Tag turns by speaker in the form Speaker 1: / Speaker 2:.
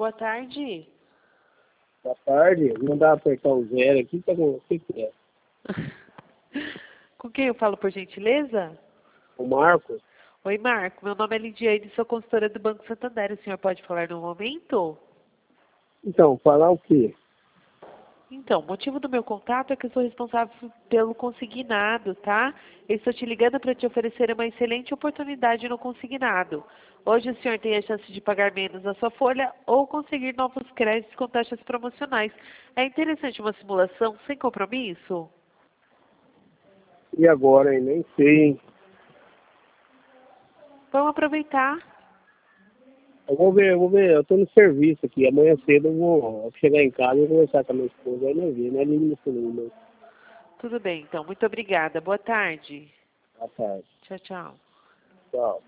Speaker 1: boa tarde.
Speaker 2: Boa tarde. Não dá pra apertar o zero aqui, tá com o que é?
Speaker 1: Com quem eu falo, por gentileza?
Speaker 2: O Marco?
Speaker 1: Oi, Marco. Meu nome é Lidiane, sou consultora do Banco Santander. O senhor pode falar no momento?
Speaker 2: Então, falar o quê?
Speaker 1: Então, o motivo do meu contato é que eu sou responsável pelo consignado, tá? Eu estou te ligando para te oferecer uma excelente oportunidade no consignado. Hoje o senhor tem a chance de pagar menos na sua folha ou conseguir novos créditos com taxas promocionais. É interessante uma simulação sem compromisso?
Speaker 2: E agora, hein? Nem sei, hein?
Speaker 1: Vamos aproveitar.
Speaker 2: Eu vou ver. Eu tô no serviço aqui. Amanhã cedo eu vou chegar em casa e conversar com a minha esposa. Aí não vi, né? Liga no seu número.
Speaker 1: Tudo bem, então. Muito obrigada. Boa tarde.
Speaker 2: Boa tarde.
Speaker 1: Tchau, tchau.
Speaker 2: Tchau.